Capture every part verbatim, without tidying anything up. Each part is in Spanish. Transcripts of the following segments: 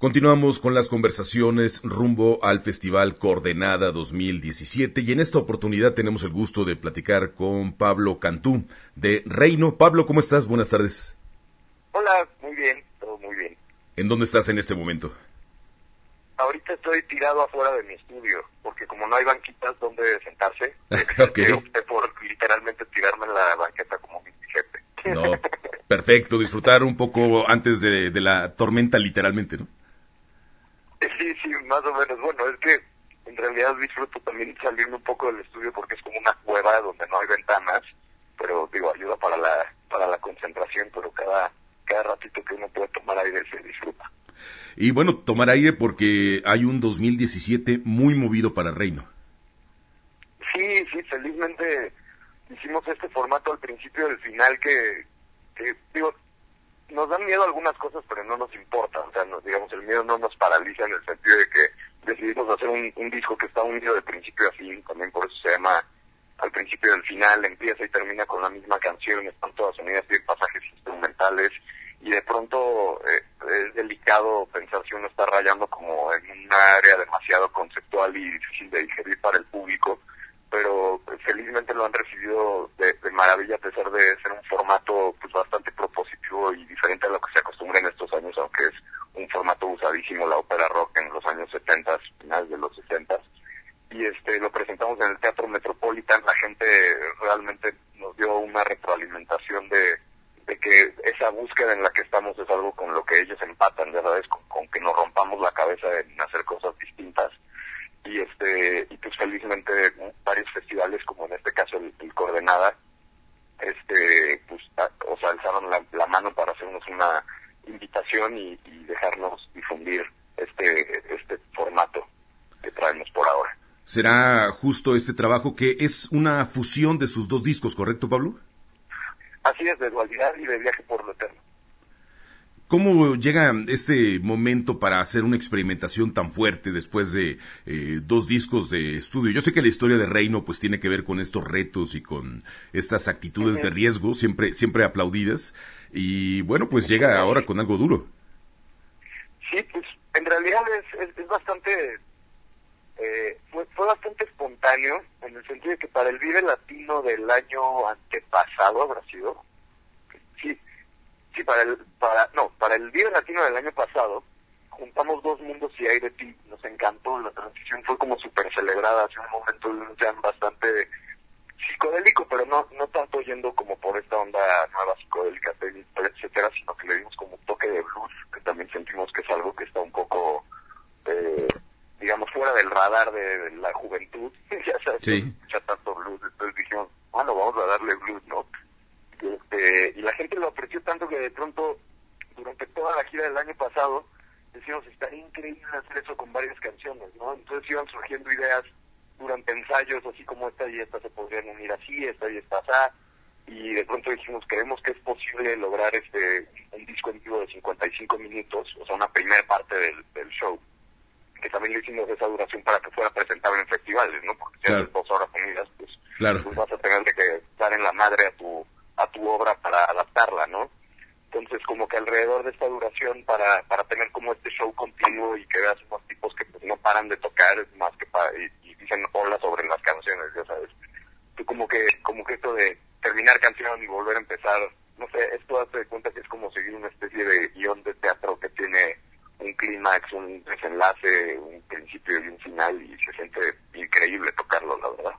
Continuamos con las conversaciones rumbo al Festival Coordenada dos mil diecisiete y en esta oportunidad tenemos el gusto de platicar con Pablo Cantú de Reino. Pablo, ¿cómo estás? Buenas tardes. Hola, muy bien, todo muy bien. ¿En dónde estás en este momento? Ahorita estoy tirado afuera de mi estudio, porque como no hay banquitas donde sentarse, okay. opté por literalmente tirarme en la banqueta como mi jefe. No, perfecto, disfrutar un poco antes de, de la tormenta literalmente, ¿no? Sí, sí, más o menos. Bueno, es que en realidad disfruto también salirme un poco del estudio porque es como una cueva donde no hay ventanas, pero digo, ayuda para la para la concentración, pero cada, cada ratito que uno puede tomar aire se disfruta. Y bueno, tomar aire porque hay un dos mil diecisiete muy movido para Reino. Sí, sí, felizmente hicimos este formato al principio del final que, que digo, nos dan miedo algunas cosas, pero no nos importa. O sea, no, digamos, el miedo no nos paraliza en el sentido de que decidimos hacer un, un disco que está unido de principio a fin, también por eso se llama Al principio del final, empieza y termina con la misma canción, están todas unidas, tiene pasajes instrumentales, y de pronto eh, es delicado pensar si uno está rayando como en un área demasiado conceptual y difícil de digerir para el público, pero felizmente lo han recibido de, de maravilla a pesar de ser un formato pues bastante propositivo y diferente a lo que se acostumbra en estos años, aunque es un formato usadísimo, la ópera rock en los años setenta, finales de los sesenta, y este lo presentamos en el Teatro Metropolitan. La gente realmente nos dio una retroalimentación de de que esa búsqueda en la que estamos es algo con lo que ellos empatan, ya sabes, con, con que nos rompamos la cabeza en hacer cosas distintas. Y este y pues felizmente varios festivales, como en este caso el, el Coordenada, este pues a, o sea, alzaron la, la mano para hacernos una invitación y, y dejarnos difundir este este formato que traemos por ahora. Será justo este trabajo que es una fusión de sus dos discos, ¿correcto, Pablo? Así es, de Dualidad y de Viaje por lo Eterno. ¿Cómo llega este momento para hacer una experimentación tan fuerte después de eh, dos discos de estudio? Yo sé que la historia de Reino pues tiene que ver con estos retos y con estas actitudes uh-huh. de riesgo, siempre siempre aplaudidas, y bueno, pues llega ahora con algo duro. Sí, pues en realidad es, es, es bastante, eh, fue, fue bastante espontáneo, en el sentido de que para el Vive Latino del año antepasado, ¿habrá sido? Sí. Sí, para el, para, no, para el Vive Latino del año pasado, juntamos Dos Mundos y Hay de Ti. Nos encantó, la transición fue como súper celebrada, hace un momento de un jam bastante psicodélico, pero no no tanto yendo como por esta onda nueva psicodélica, etcétera, sino que le dimos como un toque de blues, que también sentimos que es algo que está un poco, eh, digamos, fuera del radar de, de la juventud. Ya sabes, sí. No escucha tanto blues, entonces dijimos, bueno, vamos a darle blues, ¿no? Este, y la gente lo apreció tanto que de pronto, durante toda la gira del año pasado, decíamos, estaría increíble hacer eso con varias canciones, ¿no? Entonces iban surgiendo ideas durante ensayos, así como esta y esta se podrían unir así, esta y esta así, y de pronto dijimos, creemos que es posible lograr este un disco en vivo de cincuenta y cinco minutos, o sea, una primera parte del, del show, que también le hicimos esa duración para que fuera presentable en festivales, ¿no? Porque si claro. haces dos horas unidas, pues, claro. pues vas a tener que dar en la madre a tu a tu obra para adaptarla, ¿no? Entonces, como que alrededor de esta duración, para para tener como este show continuo y que veas unos tipos que pues no paran de tocar, más que para, y, y dicen hola sobre las canciones, ya sabes. Tú como que como que esto de terminar canción y volver a empezar, no sé, esto hace de cuenta que es como seguir una especie de guión de teatro que tiene un clímax, un desenlace, un principio y un final, y se siente increíble tocarlo, la verdad.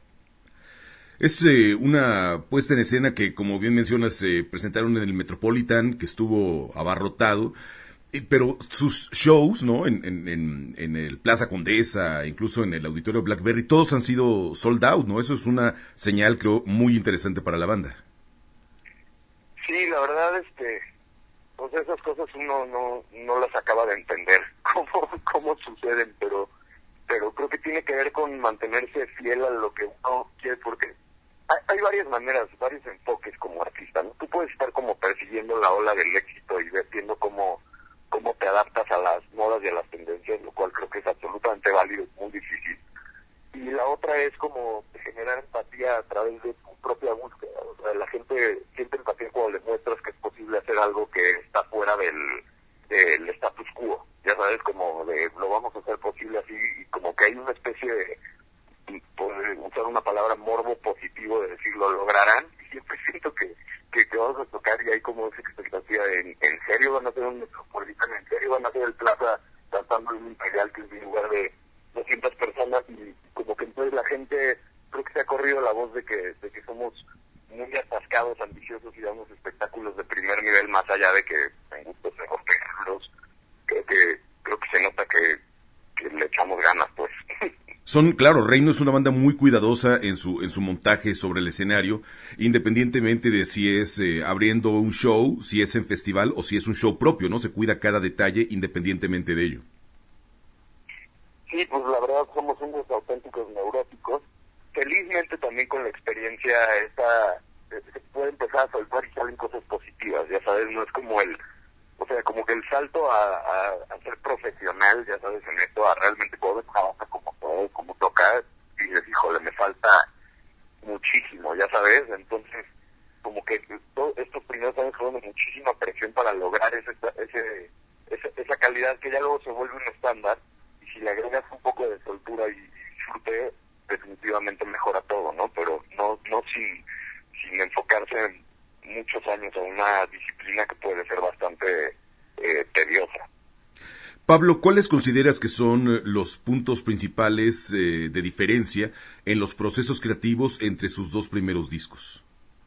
Es eh, una puesta en escena que, como bien mencionas, eh, presentaron en el Metropolitan, que estuvo abarrotado, eh, pero sus shows, ¿no? En, en, en, en el Plaza Condesa, incluso en el Auditorio Blackberry, todos han sido sold out, ¿no? Eso es una señal, creo, muy interesante para la banda. Sí, la verdad, este, pues esas cosas uno no no las acaba de entender cómo cómo suceden, pero pero creo que tiene que ver con mantenerse fiel a lo que uno quiere, porque Hay, hay varias maneras, varios enfoques como artista, ¿no? Tú puedes estar como persiguiendo la ola del éxito y viendo cómo, cómo te adaptas a las modas y a las tendencias, lo cual creo que es absolutamente válido, es muy difícil. Y la otra es como generar empatía a través de tu propia búsqueda. O sea, la gente siente empatía cuando le muestras que es posible hacer algo que está fuera del, del status quo, ya sabes, ¿sabes? Como de lo vamos a hacer posible así, y como que hay una especie de, por usar una palabra, morbo positivo de decir lo lograrán, y siempre siento que, que, que vamos a tocar y hay como esa expectativa de ¿en serio van a hacer un Metropolitan? ¿En serio van a hacer el Plaza tratando en un Imperial, que es un lugar de doscientas personas? Y como que entonces la gente, creo que se ha corrido la voz de que, de que somos muy atascados, ambiciosos y damos espectáculos de primer nivel, más allá de que en gustos se rompen géneros. Creo que, creo que se nota que, que le echamos ganas, pues. Son, claro, Reino es una banda muy cuidadosa en su en su montaje sobre el escenario, independientemente de si es eh, abriendo un show, si es en festival o si es un show propio, ¿no? Se cuida cada detalle independientemente de ello. Sí, pues la verdad somos unos auténticos neuróticos. Felizmente también con la experiencia esta se puede empezar a soltar y salen cosas positivas, ya sabes, no es como el, o sea, como que el salto a, a, a ser profesional, ya sabes, en esto, a realmente poder trabajar como todo, como tocar, y dices, híjole, me falta muchísimo, ya sabes, entonces como que todo, estos primeros años fueron de muchísima presión para lograr ese, ese, esa, esa calidad que ya luego se vuelve un estándar, y si le agregas un poco de soltura y disfrute, definitivamente mejora todo, ¿no? Pero no no sin, sin enfocarse en muchos años a una disciplina que puede ser bastante eh, tediosa. Pablo, ¿cuáles consideras que son los puntos principales eh, de diferencia en los procesos creativos entre sus dos primeros discos?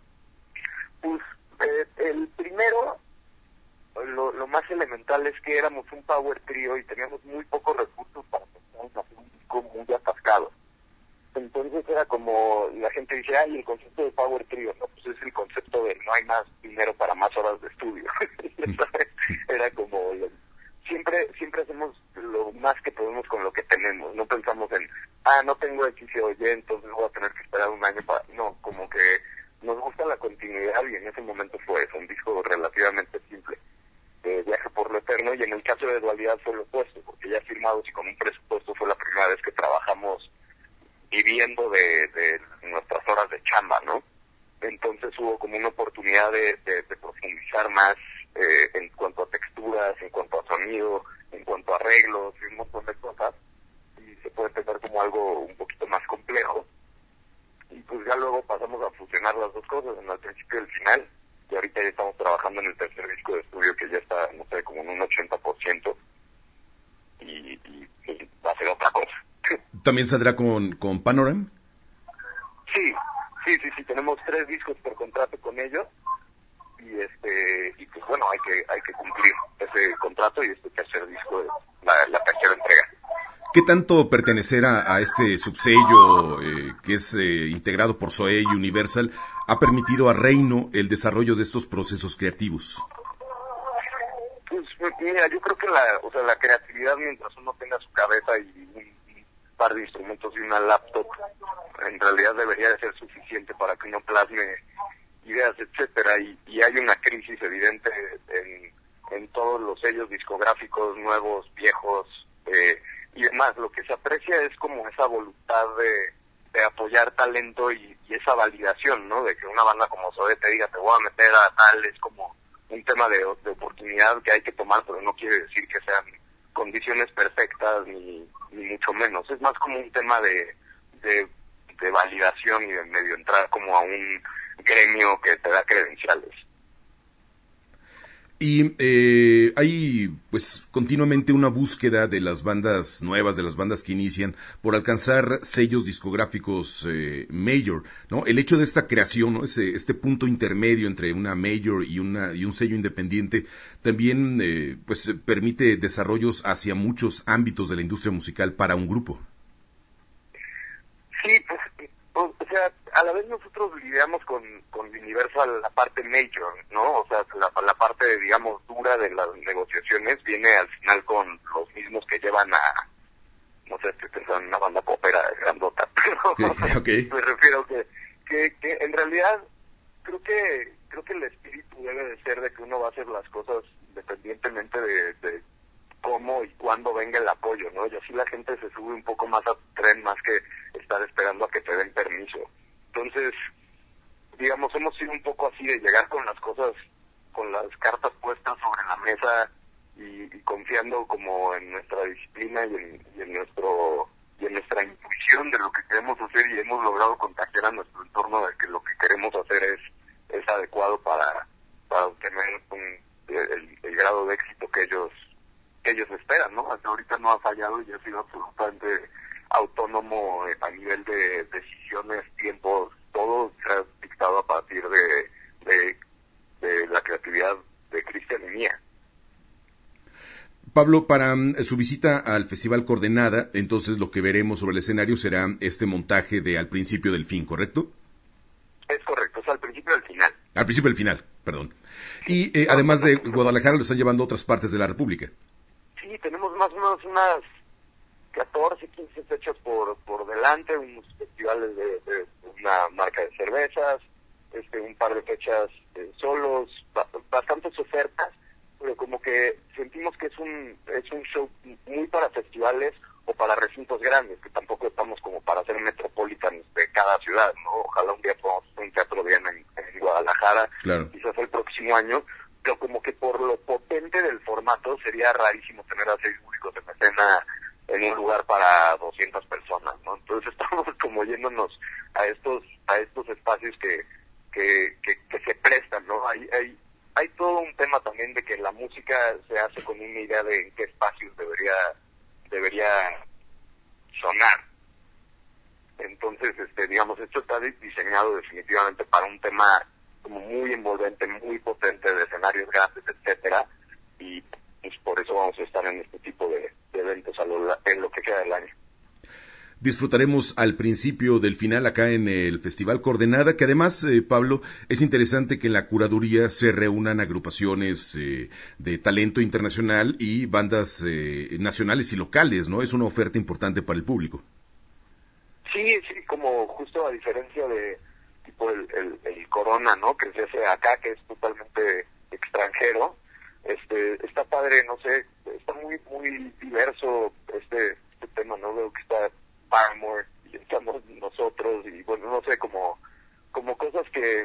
Pues eh, el primero, lo, lo más elemental es que éramos un power trio y teníamos muy pocos recursos para hacer un disco muy atascado. Entonces era como, la gente dice, ay, el concepto de power trio, no, pues es el concepto de no hay más dinero para más horas de estudio. Era como, lo, siempre siempre hacemos lo más que podemos con lo que tenemos, no pensamos en, ah, no tengo X o Y, entonces voy a tener que esperar un año para, no, como que nos gusta la continuidad y en ese momento fue eso, un disco relativamente simple, de Viaje por lo Eterno, y en el caso de Dualidad fue lo opuesto, porque ya firmados y con un presupuesto fue la primera vez que trabajamos viviendo de, de nuestras horas de chamba, ¿no? Entonces hubo como una oportunidad de, de, de profundizar más eh, en cuanto a texturas, en cuanto a sonido, en cuanto a arreglos y un montón de cosas, y se puede pensar como algo un poquito más complejo, y pues ya luego pasamos a fusionar las dos cosas, en el principio y el final, y ahorita ya estamos trabajando en el tercer disco de estudio que ya está, no sé, como en un ochenta por ciento, y, y, y va a ser otra cosa. ¿También saldrá con, con Panorama? Sí, sí, sí, sí, tenemos tres discos por contrato con ellos y este y pues bueno, hay que hay que cumplir ese contrato y este tercer disco es la, la tercera entrega. ¿Qué tanto pertenecer a, a este subsello eh, que es eh, integrado por Zoé y Universal ha permitido a Reino el desarrollo de estos procesos creativos? Pues mira, yo creo que la, o sea, la creatividad mientras uno tenga su cabeza y un par de instrumentos y una laptop, en realidad debería de ser suficiente para que uno plasme ideas, etcétera, y, y hay una crisis evidente en, en todos los sellos discográficos, nuevos, viejos, eh, y demás. Lo que se aprecia es como esa voluntad de, de apoyar talento y, y esa validación, ¿no? De que una banda como Zoé te diga, te voy a meter a tal, es como un tema de, de oportunidad que hay que tomar, pero no quiere decir que sean condiciones perfectas ni, ni mucho menos. Es más como un tema de, de, de validación y de medio entrar como a un gremio que te da credenciales. Y eh, hay pues continuamente una búsqueda de las bandas nuevas, de las bandas que inician, por alcanzar sellos discográficos eh, major, ¿no? El hecho de esta creación, ¿no? Ese, este punto intermedio entre una major y una y un sello independiente, también eh, pues permite desarrollos hacia muchos ámbitos de la industria musical para un grupo. Sí, pues, o, o sea, a la vez nosotros lidiamos con, con Universal la parte major, ¿no? O sea, la, la parte, digamos, dura de las negociaciones viene al final con los mismos que llevan a, no sé, estoy pensando en una banda popera grandota, pero Okay. me refiero que, que, que en realidad creo que creo que el espíritu debe de ser de que uno va a hacer las cosas independientemente de, de cómo y cuándo venga el apoyo, ¿no? Y así la gente se sube un poco más al tren más que estar esperando a que te den permiso. Entonces, digamos, hemos sido un poco así de llegar con las cosas, con las cartas puestas sobre la mesa y, y confiando como en nuestra disciplina y en, y en nuestro y en nuestra intuición de lo que queremos hacer, y hemos logrado contagiar a nuestro entorno de que lo que queremos hacer es es adecuado para para obtener un, el, el grado de éxito que ellos que ellos esperan, ¿no? Hasta ahorita no ha fallado y ha sido absolutamente autónomo a nivel de decisiones, tiempos, todo se ha dictado a partir de, de, de la creatividad de Cristian y mía. Pablo, para um, su visita al Festival Coordenada, entonces lo que veremos sobre el escenario será este montaje de Al principio del fin, ¿correcto? Es correcto, es al principio del final. Al principio del final, perdón. Y eh, además de Guadalajara, lo están llevando a otras partes de la República. Sí, tenemos más o menos unas catorce, quince fechas por por delante, unos festivales de, de una marca de cervezas, este un par de fechas eh, solos, bastantes ofertas, pero como que sentimos que es un es un show muy para festivales o para recintos grandes, que tampoco estamos como para hacer metropolitanos de cada ciudad, ¿no? Ojalá un día podamos hacer un teatro bien en, en Guadalajara, claro. Quizás el próximo año, pero como que por lo potente del formato sería rarísimo tener a seis músicos en escena en un lugar para doscientas personas, ¿no? Entonces estamos como yéndonos a estos a estos espacios que que, que, que se prestan, ¿no? Hay, hay hay todo un tema también de que la música se hace con una idea de en qué espacios debería debería sonar. Entonces, este digamos, esto está diseñado definitivamente para un tema como muy envolvente, muy potente, de escenarios grandes, etcétera, y pues por eso vamos a estar en este tipo de, de eventos a lo, en lo que queda del año. Disfrutaremos al principio del final acá en el Festival Coordenada, que además, eh, Pablo, es interesante que en la curaduría se reúnan agrupaciones eh, de talento internacional y bandas eh, nacionales y locales, ¿no? Es una oferta importante para el público. Sí, sí, como justo a diferencia de tipo el, el, el Corona, ¿no? Que se hace acá, que es totalmente extranjero. Este, está padre, no sé, está muy muy diverso este este tema, ¿no? Veo que está Paramore y estamos nosotros y bueno, no sé, como como cosas que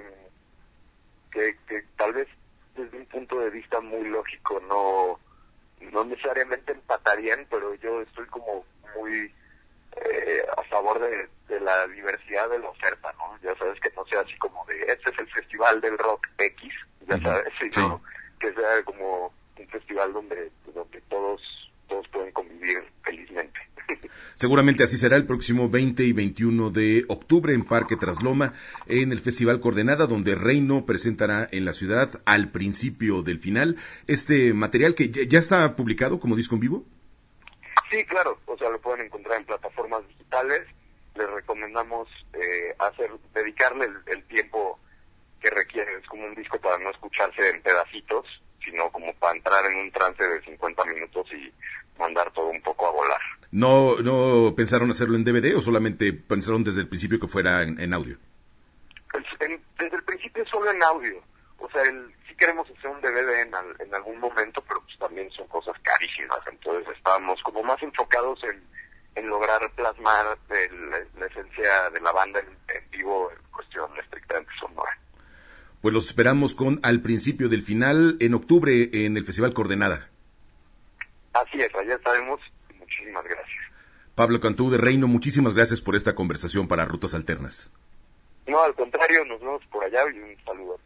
que, que tal vez desde un punto de vista muy lógico no no necesariamente empatarían, pero yo estoy como muy eh, a favor de, de la diversidad de la oferta, ¿no? Ya sabes, que no sea así como de este es el festival del rock X, ya sabes, uh-huh. sino sí. que sea como un festival donde donde todos todos pueden convivir felizmente. Seguramente así será el próximo veinte y veintiuno de octubre en Parque Trasloma, en el Festival Coordenada, donde Reino presentará en la ciudad Al principio del final este material que ya está publicado como disco en vivo. Sí, claro, o sea, lo pueden encontrar en plataformas digitales. Les recomendamos eh, hacer dedicarle el, el tiempo que requiere. Es como un disco para no escucharse en pedacitos, sino como para entrar en un trance de cincuenta minutos y mandar todo un poco a volar. ¿No no pensaron hacerlo en D V D o solamente pensaron desde el principio que fuera en, en audio? En, desde el principio solo en audio. O sea, el, sí queremos hacer un D V D en, al, en algún momento, pero pues también son cosas carísimas. Entonces estábamos como más enfocados en, en lograr plasmar el, la, la esencia de la banda en, en vivo en cuestión estrictamente sonora. Pues los esperamos con Al principio del final en octubre en el Festival Coordenada. Así es, allá estaremos. Muchísimas gracias. Pablo Cantú de Reino, muchísimas gracias por esta conversación para Rutas Alternas. No, al contrario, nos vemos por allá y un saludo.